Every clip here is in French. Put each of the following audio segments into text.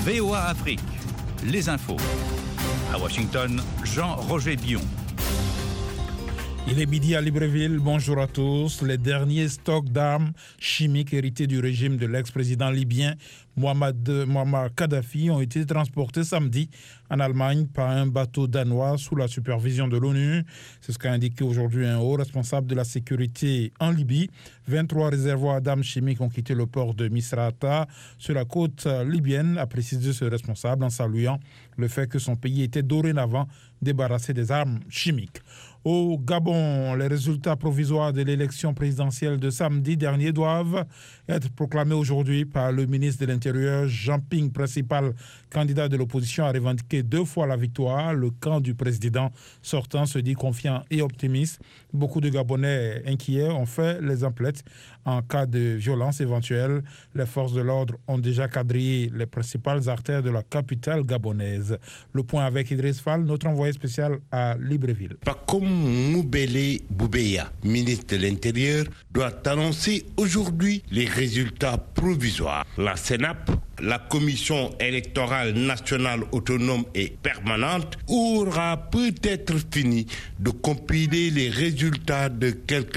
VOA Afrique, les infos. À Washington, Jean-Roger Bion. Il est midi à Libreville, bonjour à tous. Les derniers stocks d'armes chimiques hérités du régime de l'ex-président libyen Muammar Kadhafi ont été transportés samedi en Allemagne par un bateau danois sous la supervision de l'ONU. C'est ce qu'a indiqué aujourd'hui un haut responsable de la sécurité en Libye. 23 réservoirs d'armes chimiques ont quitté le port de Misrata sur la côte libyenne, a précisé ce responsable en saluant le fait que son pays était dorénavant débarrassé des armes chimiques. Au Gabon, les résultats provisoires de l'élection présidentielle de samedi dernier doivent être proclamés aujourd'hui par le ministre de l'Intérieur. Jean Ping, principal candidat de l'opposition, a revendiqué 2 fois la victoire. Le camp du président sortant se dit confiant et optimiste. Beaucoup de Gabonais inquiets ont fait les emplettes en cas de violence éventuelle. Les forces de l'ordre ont déjà quadrillé les principales artères de la capitale gabonaise. Le point avec Idriss Fall, notre envoyé spécial à Libreville. Moubele Boubeya, ministre de l'Intérieur, doit annoncer aujourd'hui les résultats provisoires. La CENAP, la Commission électorale nationale autonome et permanente, aura peut-être fini de compiler les résultats de quelques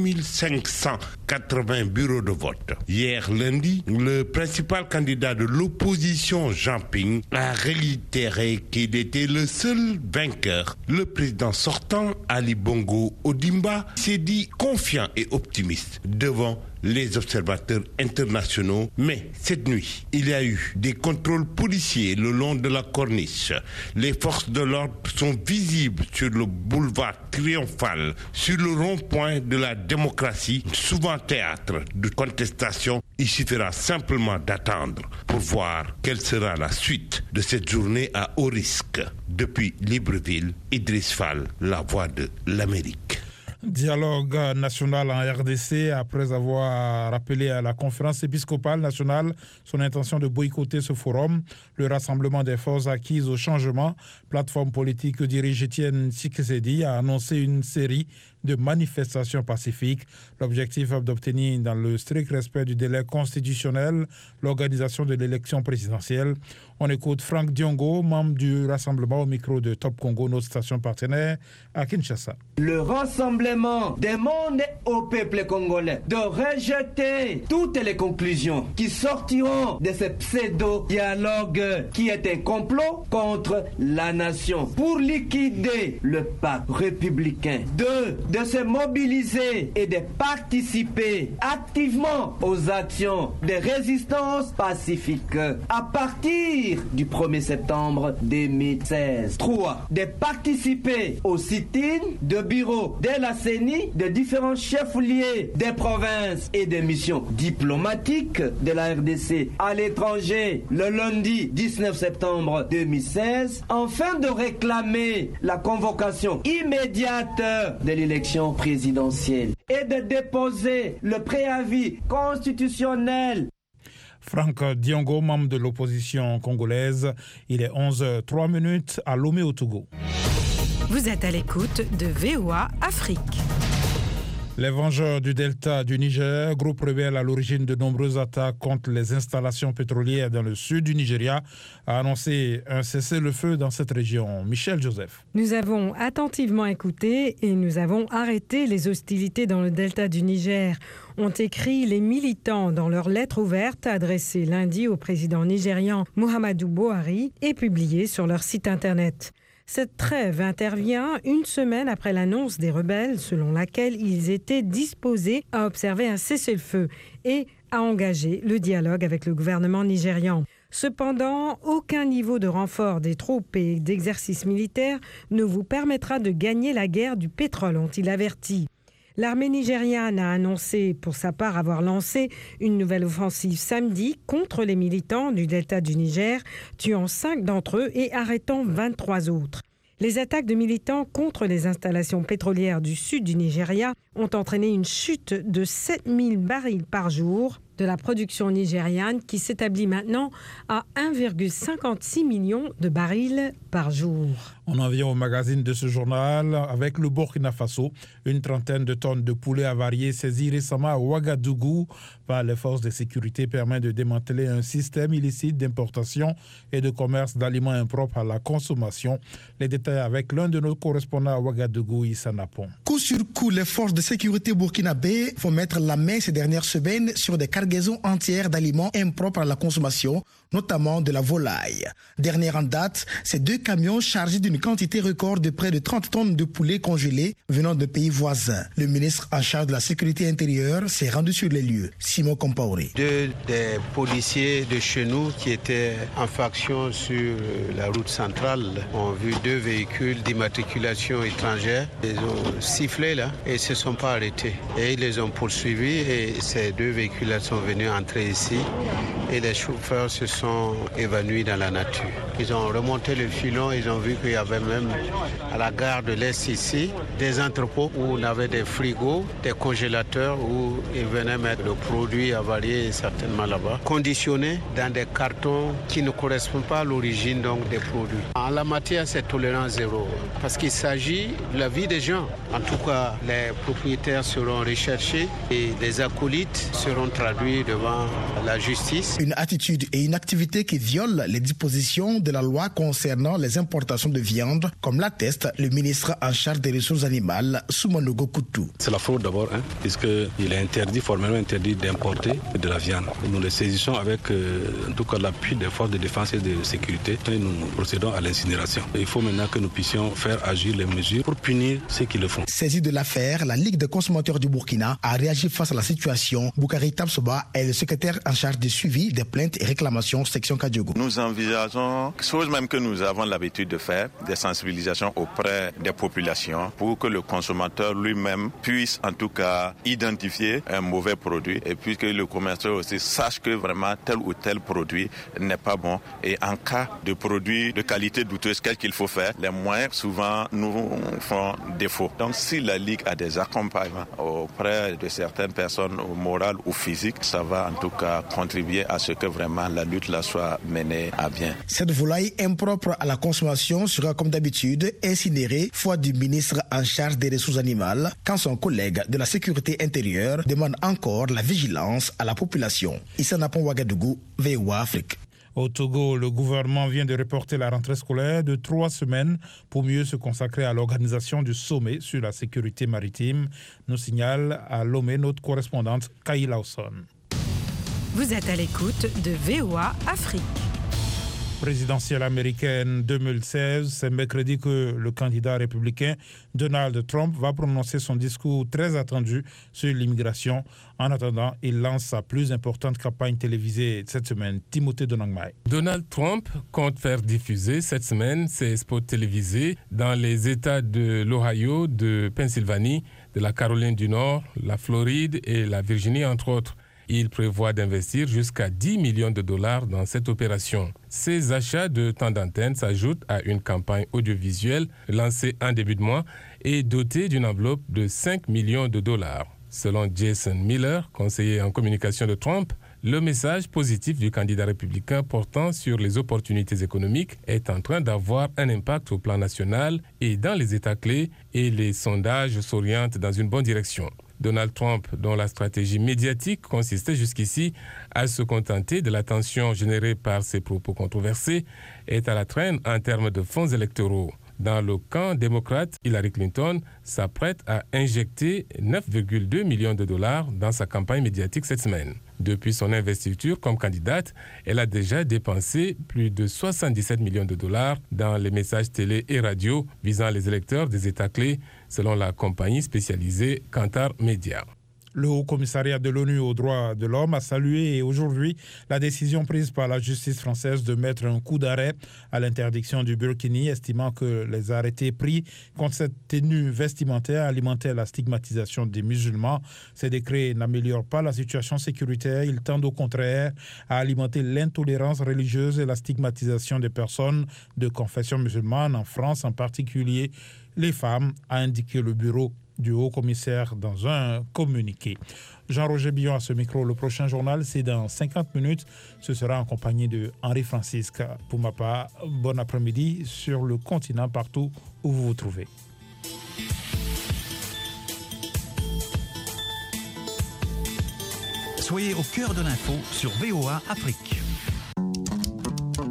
2580 bureaux de vote. Hier lundi, le principal candidat de l'opposition, Jean Ping, a réitéré qu'il était le seul vainqueur. Le président sortant, Ali Bongo Ondimba, s'est dit confiant et optimiste devant les observateurs internationaux. Mais cette nuit, il y a eu des contrôles policiers le long de la corniche. Les forces de l'ordre sont visibles sur le boulevard Triomphal, sur le rond-point de la démocratie, souvent théâtre de contestation. Il suffira simplement d'attendre pour voir quelle sera la suite de cette journée à haut risque. Depuis Libreville, Idriss Fall, la voix de l'Amérique. Dialogue national en RDC après avoir rappelé à la conférence épiscopale nationale son intention de boycotter ce forum. Le rassemblement des forces acquises au changement, plateforme politique que dirige Étienne Tshisekedi, a annoncé une série de manifestations pacifiques. L'objectif est d'obtenir, dans le strict respect du délai constitutionnel, l'organisation de l'élection présidentielle. On écoute Franck Diongo, membre du rassemblement, au micro de Top Congo, notre station partenaire à Kinshasa. Le rassemblement demande au peuple congolais de rejeter toutes les conclusions qui sortiront de ce pseudo-dialogue qui est un complot contre la nation pour liquider le pacte républicain. De se mobiliser et de participer activement aux actions de résistance pacifique à partir du 1er septembre 2016. 3. De participer au sit-in de bureaux de la CENI, de différents chefs-lieux des provinces et des missions diplomatiques de la RDC à l'étranger le lundi 19 septembre 2016, afin de réclamer la convocation immédiate de l'élection présidentielle et de déposer le préavis constitutionnel. Franck Diongo, membre de l'opposition congolaise. Il est 11h03 à Lomé au Togo. Vous êtes à l'écoute de VOA Afrique. Les Vengeurs du Delta du Niger, groupe rebelle à l'origine de nombreuses attaques contre les installations pétrolières dans le sud du Nigeria, a annoncé un cessez-le-feu dans cette région. Michel Joseph. Nous avons attentivement écouté et nous avons arrêté les hostilités dans le Delta du Niger, ont écrit les militants dans leur lettre ouverte adressée lundi au président nigérian Muhammadu Buhari et publiée sur leur site internet. Cette trêve intervient une semaine après l'annonce des rebelles selon laquelle ils étaient disposés à observer un cessez-le-feu et à engager le dialogue avec le gouvernement nigérian. Cependant, aucun niveau de renfort des troupes et d'exercices militaires ne vous permettra de gagner la guerre du pétrole, ont-ils averti. L'armée nigériane a annoncé pour sa part avoir lancé une nouvelle offensive samedi contre les militants du delta du Niger, tuant 5 d'entre eux et arrêtant 23 autres. Les attaques de militants contre les installations pétrolières du sud du Nigeria ont entraîné une chute de 7000 barils par jour de la production nigériane qui s'établit maintenant à 1,56 million de barils par jour. On en vient au magazine de ce journal avec le Burkina Faso. Une trentaine de tonnes de poulet avarié saisies récemment à Ouagadougou par les forces de sécurité permet de démanteler un système illicite d'importation et de commerce d'aliments impropres à la consommation. Les détails avec l'un de nos correspondants à Ouagadougou, Issa Napon. Coup sur coup, les forces de sécurité burkinabé vont mettre la main ces dernières semaines sur des cargaisons entières d'aliments impropres à la consommation, notamment de la volaille. Dernière en date, ces 2 camions chargés d'une quantité record de près de 30 tonnes de poulet congelé venant de pays voisins. Le ministre en charge de la sécurité intérieure s'est rendu sur les lieux. Simon Compaoré. 2 des policiers de chez nous qui étaient en faction sur la route centrale ont vu 2 véhicules d'immatriculation étrangère. Ils ont sifflé là et ne se sont pas arrêtés. Et ils les ont poursuivis et ces 2 véhicules sont venus entrer ici et les chauffeurs se sont évanouis dans la nature. Ils ont remonté le filon, ils ont vu qu'il y avait même à la gare de l'Est ici des entrepôts où on avait des frigos, des congélateurs où ils venaient mettre le produit avarié certainement là-bas, conditionnés dans des cartons qui ne correspondent pas à l'origine donc des produits. En la matière, c'est tolérance zéro parce qu'il s'agit de la vie des gens. En tout cas, les propriétaires seront recherchés et les acolytes seront traduits devant la justice. Une attitude et une activité qui violent les dispositions de la loi concernant les importations de viande, comme l'atteste le ministre en charge des ressources animales, Soumanogo Koutou. C'est la fraude d'abord, puisqu'il est formellement interdit d'importer de la viande. Nous le saisissons avec en tout cas l'appui des forces de défense et de sécurité et nous procédons à l'incinération. Il faut maintenant que nous puissions faire agir les mesures pour punir ceux qui le font. Saisie de l'affaire, la Ligue des consommateurs du Burkina a réagi face à la situation. Boukari Tabsoba est le secrétaire en charge du suivi des plaintes et réclamations section Kadiogo. Nous envisageons, chose même que nous avons l'habitude de faire, des sensibilisations auprès des populations pour que le consommateur lui-même puisse en tout cas identifier un mauvais produit et puis que le commerçant aussi sache que vraiment tel ou tel produit n'est pas bon. Et en cas de produit de qualité douteuse, qu'est-ce qu'il faut faire? Les moyens souvent nous font défaut. Donc si la Ligue a des accompagnements auprès de certaines personnes morales ou physiques, ça va en tout cas contribuer à ce que vraiment la lutte là soit menée à bien. Cette volaille impropre à la consommation sera comme d'habitude incinérée, foi du ministre en charge des ressources animales, quand son collègue de la sécurité intérieure demande encore la vigilance à la population. Issa Napon, Ouagadougou, VOA Afrique. Au Togo, le gouvernement vient de reporter la rentrée scolaire de 3 semaines pour mieux se consacrer à l'organisation du sommet sur la sécurité maritime, nous signale à Lomé notre correspondante Kaï Lawson. Vous êtes à l'écoute de VOA Afrique. Présidentielle américaine 2016, c'est mercredi que le candidat républicain Donald Trump va prononcer son discours très attendu sur l'immigration. En attendant, il lance sa plus importante campagne télévisée cette semaine. Timothée Donangmai. Donald Trump compte faire diffuser cette semaine ses spots télévisés dans les États de l'Ohio, de Pennsylvanie, de la Caroline du Nord, la Floride et la Virginie, entre autres. Il prévoit d'investir jusqu'à 10 millions de dollars dans cette opération. Ces achats de temps d'antenne s'ajoutent à une campagne audiovisuelle lancée en début de mois et dotée d'une enveloppe de 5 millions de dollars. Selon Jason Miller, conseiller en communication de Trump, le message positif du candidat républicain portant sur les opportunités économiques est en train d'avoir un impact au plan national et dans les États clés et les sondages s'orientent dans une bonne direction. Donald Trump, dont la stratégie médiatique consistait jusqu'ici à se contenter de l'attention générée par ses propos controversés, est à la traîne en termes de fonds électoraux. Dans le camp démocrate, Hillary Clinton s'apprête à injecter 9,2 millions de dollars dans sa campagne médiatique cette semaine. Depuis son investiture comme candidate, elle a déjà dépensé plus de 77 millions de dollars dans les messages télé et radio visant les électeurs des États clés, selon la compagnie spécialisée Kantar Media. Le Haut-Commissariat de l'ONU aux droits de l'homme a salué aujourd'hui la décision prise par la justice française de mettre un coup d'arrêt à l'interdiction du burkini, estimant que les arrêtés pris contre cette tenue vestimentaire alimentaient la stigmatisation des musulmans. Ces décrets n'améliorent pas la situation sécuritaire, ils tendent au contraire à alimenter l'intolérance religieuse et la stigmatisation des personnes de confession musulmane en France, en particulier les femmes, a indiqué le bureau du haut-commissaire dans un communiqué. Jean-Roger Billon à ce micro. Le prochain journal, c'est dans 50 minutes. Ce sera en compagnie de Henri Francisque. Pour ma part, bon après-midi sur le continent, partout où vous vous trouvez. Soyez au cœur de l'info sur VOA Afrique.